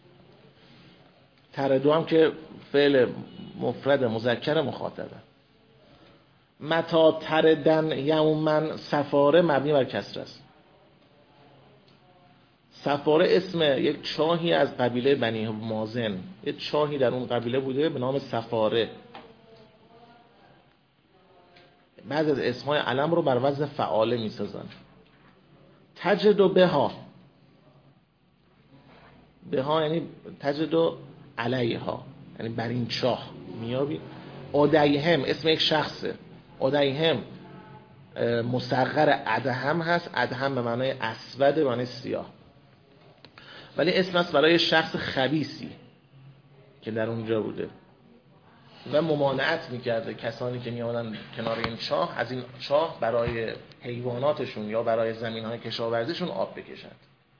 تردو هم که فعل مفرد مذکر مخاطبه. متا تردن یومن سفاره مبنی بر کسر است. سفاره اسم یک چاهی از قبیله بنی مازن، یک چاهی در اون قبیله بوده به نام سفاره. بعضی از اسمای علم رو بر وزن فعاله می سازن. تجد بها، بها یعنی تجد علیها، یعنی بر این چاه میابی. ادیهم اسم یک شخصه، ادیهم مصغر ادهم هست، ادهم به معنای اسود، به معنای سیاه، ولی اسم است برای شخص خبیثی که در اونجا بوده و ممانعت میکرده کسانی که میامدن کنار این چاه از این چاه برای حیواناتشون یا برای زمینهای کشاورزیشون آب بکشند.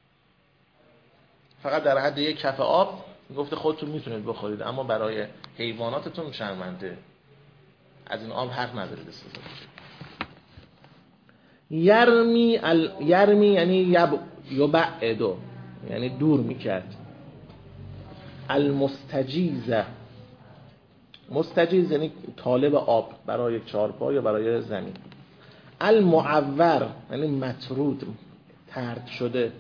فقط در حد یک کف آب گفته خودتون میتونید بخورید، اما برای حیواناتتون شرمنده، از این آب حق ندارید استفاده کنید. یرمی ال... یرمی یعنی یب... یبعدو، یعنی دور میکرد. المستجیزه، مستجیز یعنی طالب آب برای یک چارپا یا برای زمین. المعور یعنی مطرود، طرد شده.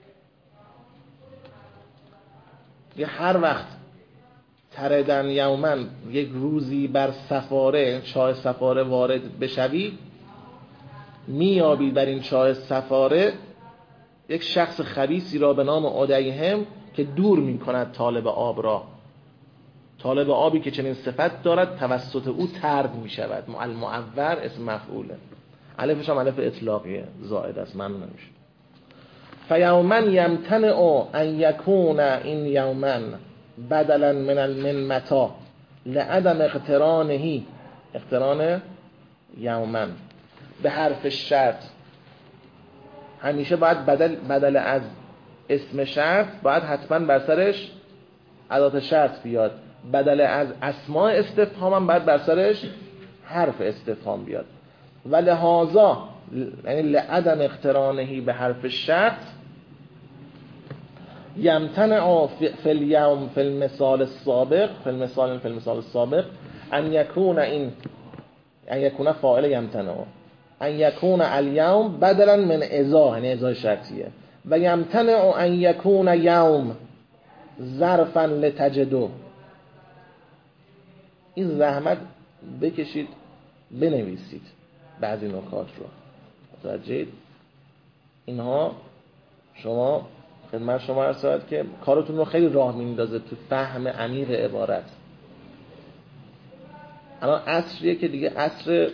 یه هر وقت تردن یومن یک روزی بر سفاره، چاه سفاره وارد بشوی، میابی بر این چاه سفاره یک شخص خبیثی را به نام ادیهم که دور میکند طالب آب را. طالب آبی که چنین صفت دارد توسط او طرد میشود. المعور اسم مفعوله، الفش هم الف اطلاقیه، زائد است، ممنوع نمیشه. فیومن یمتنع ان یکون این یومن بدلا من من متا لعدم اقترانه، اقتران یومن به حرف شرط. همیشه باید بدل بدل از اسم شرط باید حتما بر سرش ادات شرط بیاد. بدل از اسماء استفهام هم باید بر سرش حرف استفهام بیاد و لحاظا یعنی لعدم اقترانهی به حرف شرط یمتنع فی الیوم فی المثال السابق فی المثال فی المثال السابق ان یکون این ان یکون فاعل یمتنع ان یکون الیوم بدلا من اذا، یعنی اذا شرطیه، و یمتنع ان یکون یوم ظرفا لتجدو. این زحمت بکشید بنویسید بعضی نکات رو، متوجهید؟ اینها شما خدمت شما عرض شد که کارتون رو خیلی راه میندازه تو فهم عمیق عبارت. الان عصریه که دیگه عصر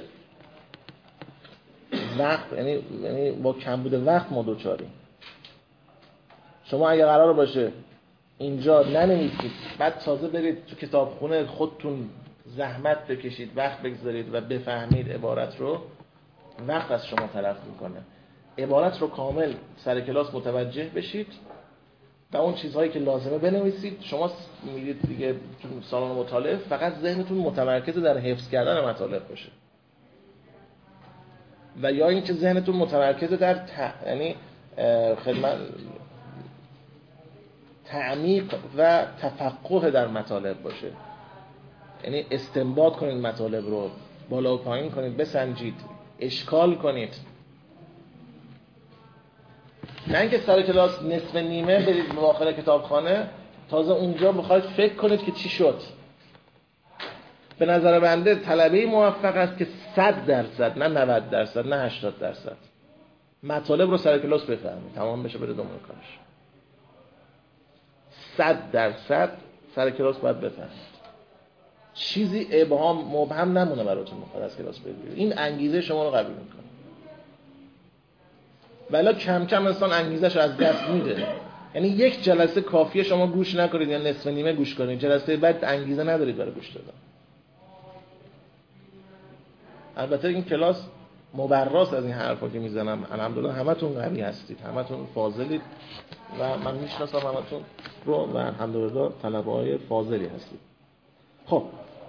وقت، یعنی یعنی با کمبود وقت ما دوچاریم. شما اگه قرار باشه اینجا ننویسید بعد تازه برید تو کتابخونه خودتون زحمت بکشید، وقت بگذارید و بفهمید عبارت رو، وقت از شما تلف میکنه. عبارت رو کامل سر کلاس متوجه بشید و اون چیزهایی که لازمه بنویسید. شما میرید دیگه تو سالن مطالعه فقط ذهنتون متمرکز در حفظ کردن مطالب باشه، و یا اینکه ذهنتون متمرکز در ت... یعنی خدمت تعمیق و تفقه در مطالب باشه، یعنی استنباط کنید مطالب رو، بالا و پایین کنید، بسنجید، اشکال کنید. نه اینکه سر کلاس نصف نیمه برید به داخل کتابخانه تازه اونجا بخواید فکر کنید که چی شد. به نظر بنده طلبه موفق است که صد درصد، نه نود درصد، نه هشتاد درصد مطالب رو سر کلاس بفهمید، تمام بشه بره دنبال کارش. صد درصد سر کلاس باید بفهمید، چیزی ابهام مبهم نمونه براتون میخواد از کلاس برید. این انگیزه شما رو قوی میکنه، ولی کم کم انسان انگیزش رو از دست میده. یعنی یک جلسه کافیه شما گوش نکنید یا نصف نیمه گوش کنید، جلسه بعد انگیزه ندارید برای گوش دادن. البته این کلاس مبراست از این حرفا که میزنم. الحمدلله همتون قوی هستید، همتون فاضلید و من میشناسم همتون رو و الحمدلله طلبه‌های فاضلی هستید. خب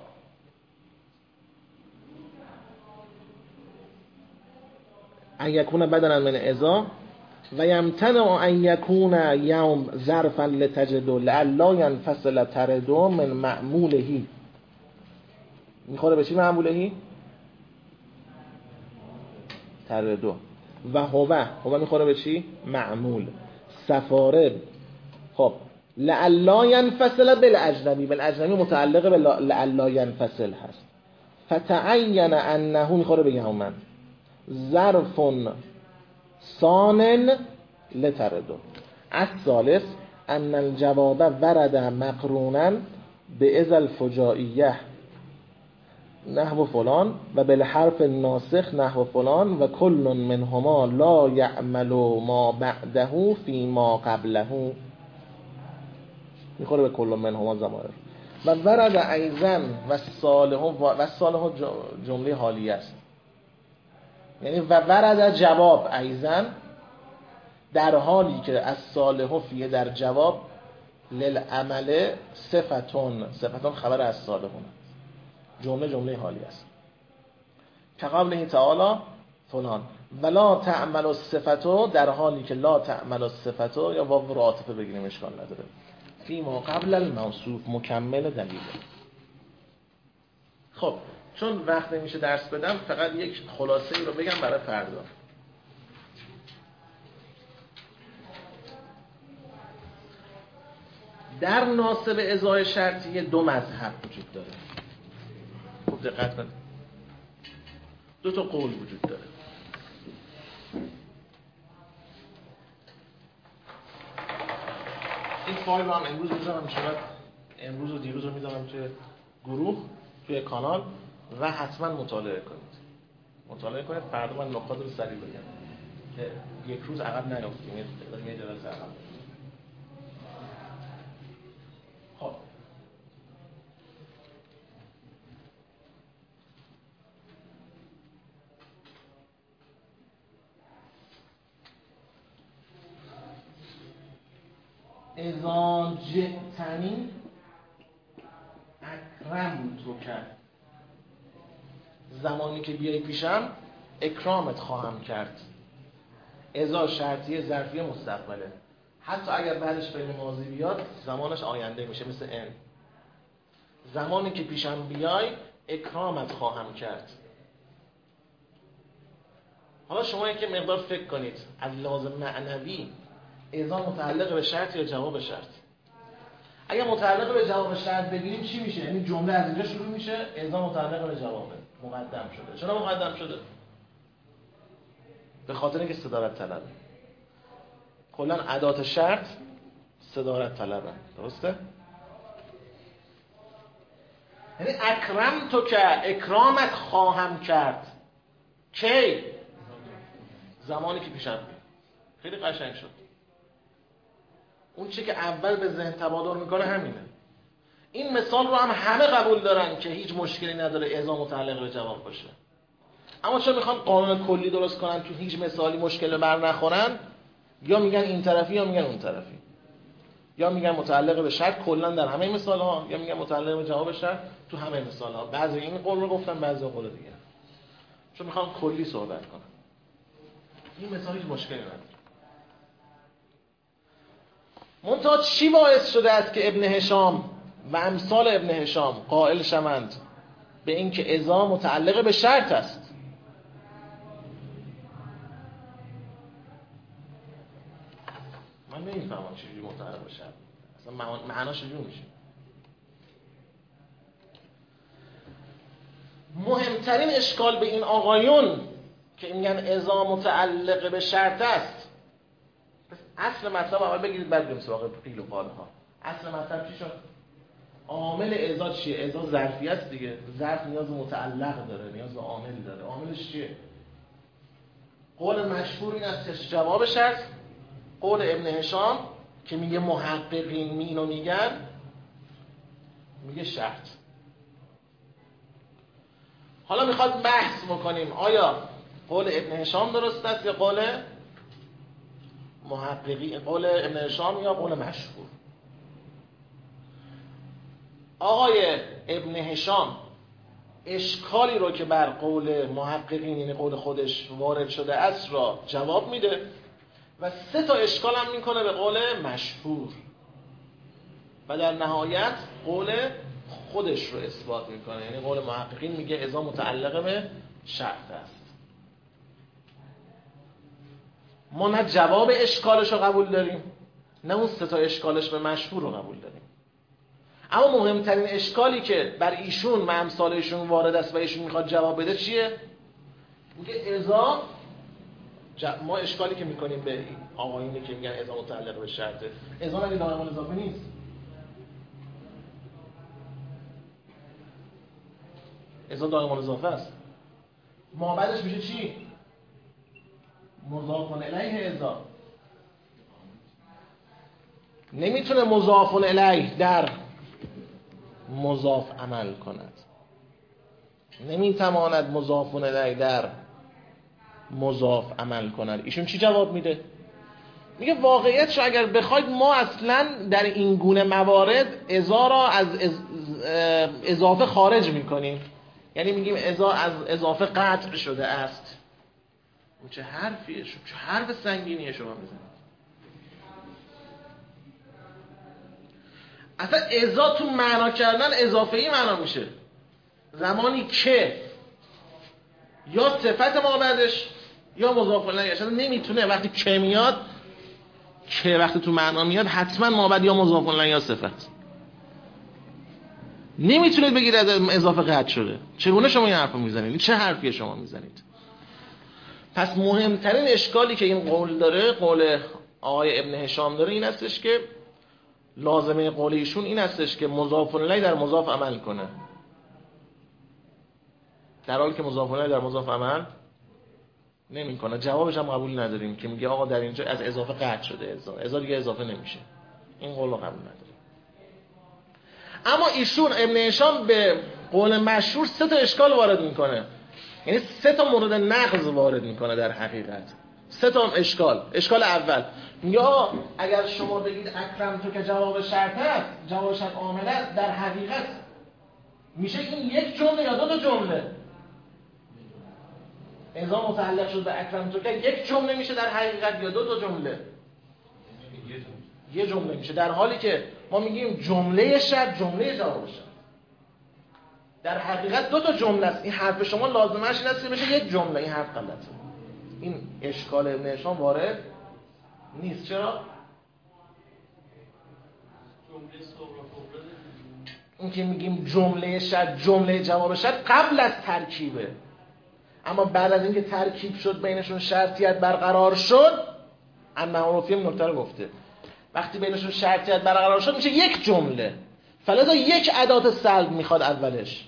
ان یکون بدلا من اذا و یمتنع ان یکون یوم ظرفا لتجدو لعلا ینفصل تردو من معموله. میخوره به چی معموله؟ تردو. و هو هو میخوره به چی؟ معمول. سفاره. خب لعلا ینفصل بالاجنبی، بالاجنبی متعلق به لعلا ینفصل هست. فتعین انه میخوره به یوما ظرف ثان لتردو. الثالث ان الجواب ورد مقرونا باذ الفجائیه نحو فلان و بالحرف الناسخ نحو فلان و کل منهما لا یعمل ما بعده فی ما قبله. میخوره به کل منهما ضمایر. و ورد ایضا و صالح و صالح جمله حالیه است، یعنی و ورد جواب ایضا در حالی که از صالح فیه در جواب للعمل صفتون، صفتون خبر از صالحون، جمله جمله حالی است. که قبله تعالی فلان ولا تعمل الصفتو، در حالی که لا تعمل الصفتو یا واو رو عاطفه بگیریم اشکال نداره، فی ما قبل الموصوف مکمل دلیله. خب چون وقت نمیشه درس بدم فقط یک خلاصه ای رو بگم برای فردا. در ناصب ازای شرطیه دو مذهب وجود داره. خوب دقت کنید، دو تا قول وجود داره. این فایل رو هم امروز میذارم، شاید امروز و دیروز رو میذارم توی گروه، توی کانال و حتما مطالعه کنید. مطالعه کنید، فردا من نکات رو سریع بگم که یک روز عقب نیافتیم، یه جلسه عقب. خب اذا جئتنی اکرمتک زمانی که بیای پیشم اکرامت خواهم کرد. اذا شرطیه ظرفیه مستقبله، حتی اگر بعدش فعل ماضی بیاد زمانش آینده میشه، مثل ان. زمانی که پیشم بیای اکرامت خواهم کرد. حالا شما که مقدار فکر کنید از لازم معنوی اذا متعلق به شرط یا جواب شرط. اگر متعلق به جواب شرط بگیریم چی میشه؟ یعنی جمله از اینجا شروع میشه، اذا متعلق به جوابه، مقدم شده. چرا مقدم شده؟ به خاطر اینکه صدارت طلبه. کلا ادات شرط صدارت طلبه، درسته؟ یعنی اکرم تو که اکرامت خواهم کرد. کی؟ زمانی که پیشم. خیلی قشنگ شد. اون چی که اول به ذهن تبادر میکنه همینه. این مثال رو هم همه قبول دارن که هیچ مشکلی نداره اذا متعلق به جواب باشه. اما چون میخوان قانون کلی درست کنن تو هیچ مثالی مشکل بر نخورن، یا میگن این طرفی یا میگن اون طرفی، یا میگن متعلق به شرط کلا در همه مثال ها، یا میگن متعلق به جواب شرط تو همه مثال ها. بعضی این قول رو گفتن، بعضی قول دیگه، چون میخوان کلی صحبت کنن. این مثال هیچ مشکلی نداره. منتها چی باعث شده است که ابن هشام و امثال ابن هشام قائل شوند به این که اذا متعلق به شرط است؟ من نمیفهمم چجوری متعلق به شرط، اصلا معناش چجوری میشه. مهمترین اشکال به این آقایون که میگن اذا متعلق به شرط است، پس اصل مطلب اول بگیرید بعد بریم سراغ قیل و قال ها. اصل مطلب چی شد؟ عامل اذا چیه؟ اذا ظرفی است دیگه. ظرف نیاز به متعلق داره، نیاز به عامل داره. عاملش چیه؟ قول مشهور این است که جواب شرط. قول ابن هشام که میگه محققین اینو میگن، میگه شرط. حالا میخواد بحث بکنیم آیا قول ابن هشام درست است یا قول محققی، قول ابن هشام یا قول مشهور. آقای ابن هشام اشکالی رو که بر قول محققین، یعنی قول خودش، وارد شده است را جواب میده و سه تا اشکال هم میکنه به قول مشهور و در نهایت قول خودش رو اثبات میکنه. یعنی قول محققین میگه اذا متعلق به شرط است. ما نه جواب اشکالش رو قبول داریم، نه اون سه تا اشکالش به مشهور رو قبول داریم. اما مهمترین اشکالی که بر ایشون و امثال ایشون وارد است و ایشون میخواد جواب بده چیه؟ میگه اذا ج... ما اشکالی که میکنیم به آقایونی که میگن اذا متعلق به شرطه، اذا مگه دائم الاضافه نیست؟ اذا دائم الاضافه است. ما بعدش میشه چی؟ مضاف الیه اذا. نمیتونه مضاف الیه در مضاف عمل کند. نمیتواند مضاف الیه در مضاف عمل کند. ایشون چی جواب میده؟ میگه واقعیتش اگر بخواید ما اصلا در این گونه موارد اذا را از اضافه خارج میکنیم. یعنی میگیم اذا از اضافه قطع شده است. چه حرفیه؟ چه حرف سنگینیه شما میزنید؟ اصلا اذا تو معنا کردن اضافه ای معنا میشه زمانی که یا صفت ما بعدش یا مضاف الیه. اصلا نمیتونه وقتی که میاد، که وقتی تو معنا میاد حتما ما بعد یا مضاف الیه یا صفت. نمیتونید بگید از اضافه قطع شده. چگونه شما این حرفو میزنید؟ چه حرفیه شما میزنید؟ پس مهمترین اشکالی که این قول داره، قول آقای ابن هشام داره، این هستش که لازمه قول ایشون این هستش که مضاف الیه در مضاف عمل کنه، در حالی که مضاف الیه در مضاف عمل نمیکنه. جوابش هم قبول نداریم که میگه آقا در اینجا از اضافه قطع شده، اضافه اضافه دیگه اضافه نمیشه. این قول رو قبول نداریم. اما ایشون ابن هشام به قول مشهور سه تا اشکال وارد میکنه، یعنی سه تا مورد نقض وارد میکنه در حقیقت. سه تا اشکال. اشکال اول میگه اگر شما بگید اکرم تو که جواب شرط است، جواب شرط عامل است، در حقیقت میشه این یک جمله یا دو تا جمله. اذا متعلق شد به اکرمتک یک جمله میشه در حقیقت یا دو تا جمله؟ یه جمله میشه، در حالی که ما میگیم جمله شرط جمله جواب شرط. در حقیقت دو تا جمله است. این حرف شما لازمش این است که بشه یک جمله. این حرف غلطه. این اشکال ابن هشام وارد نیست. چرا؟ این که میگیم جمله شرط جمله جواب شرط قبل از ترکیبه، اما بعد از اینکه ترکیب شد بینشون شرطیت برقرار شد، المعروفی هم نکته رو گفته، وقتی بینشون شرطیت برقرار شد میشه یک جمله، فلذا یک ادات سلب میخواد اولش،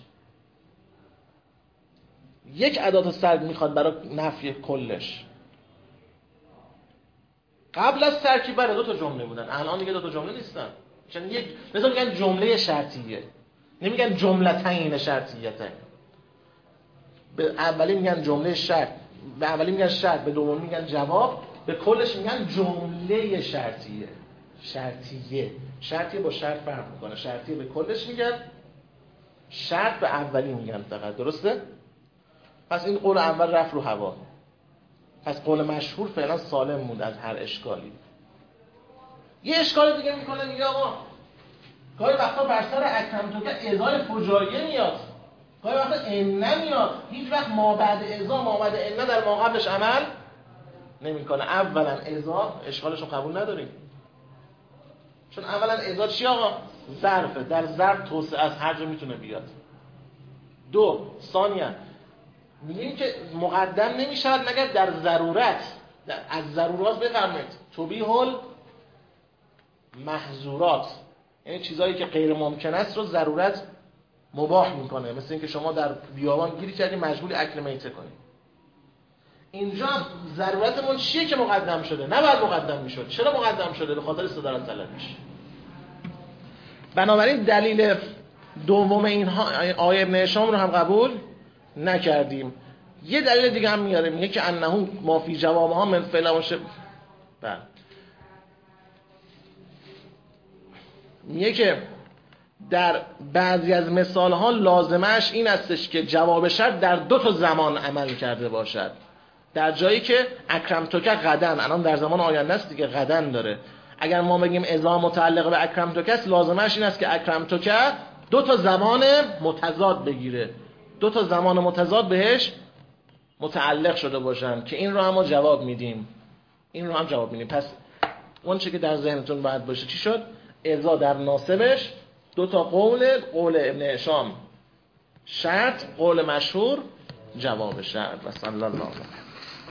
یک ادات سلب میخواد برای نفی کلش. قبل از ترکیب برای دو تا جمله بودن، الان دیگه دو تا جمله نیستن، چون یک مثلا میگن جمله شرطیه، نمیگن جملتین شرطیتین. به اولی میگن جمله شرط، به اولی میگن شرط، به دومی میگن جواب، به کلش میگن جمله شرطیه. شرطیه شرطیه با شرط فرق میکنه. شرطیه به کلش میگن، شرط به اولی میگن فقط. درسته؟ پس این قول اول رفت رو هوا. پس قول مشهور فعلا سالم موند از هر اشکالی. یه اشکال دیگه میکنه، میگه آقا گاهی وقتا بر سر اکرمتک ازای فجاییه میاد، گاهی وقتا ان نمیاد، هیچ وقت ما بعد ازا ما بعد ان در ما قبلش عمل نمیکنه. اولا ازا اشکالش رو قبول نداریم، چون اولا ازا چی آقا؟ ظرفه، در ظرف توسعه از هر جا میتونه بیاد. دو، ثانیا میگیم که مقدم نمیشود مگر در ضرورت. در از ضرورات بفرمایید توبیح المحظورات، یعنی چیزایی که غیر ممکن است رو ضرورت مباح میکنه، مثل اینکه شما در بیابان گیری کردی مجبوری اکل میته کنی. اینجا ضرورتمون چیه که مقدم شده؟ نه بعد مقدم میشد. چرا مقدم شده؟ به خاطر صدارت طلبیش. بنابراین دلیل دوم این آیه ابن هشام رو هم قبول نکردیم. یه دلیل دیگه هم میاره، میگه که انه ما فی جوابها من فعل و شبه. بله، میگه که در بعضی از مثالها لازمش این استش که جواب شرط در دو تا زمان عمل کرده باشد. در جایی که اکرمتک غدن، الان در زمان آینده است دیگه، غدن داره. اگر ما بگیم اذا متعلق به اکرمتک است، لازمش این است که اکرمتک دو تا زمان متضاد بگیره، دو تا زمان متضاد بهش متعلق شده باشن، که این رو هم ما جواب میدیم، این رو هم جواب میدیم. پس اون چه که در ذهنتون باید باشه چی شد؟ اذا در ناسبش دو تا قول، قول ابن هشام شرط، قول مشهور جواب شرط. و صلی الله علیه.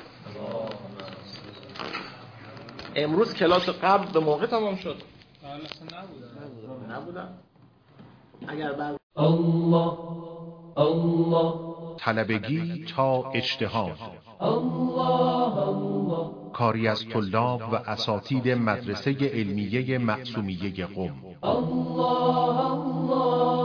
امروز کلاس قبل به موقع تمام شد؟ نبودم نبودم اگر بعد الله الله طلبگی تا اجتهاد، الله الله کاری از طلاب و اساتید مدرسه علمیه معصومیه قم. الله الله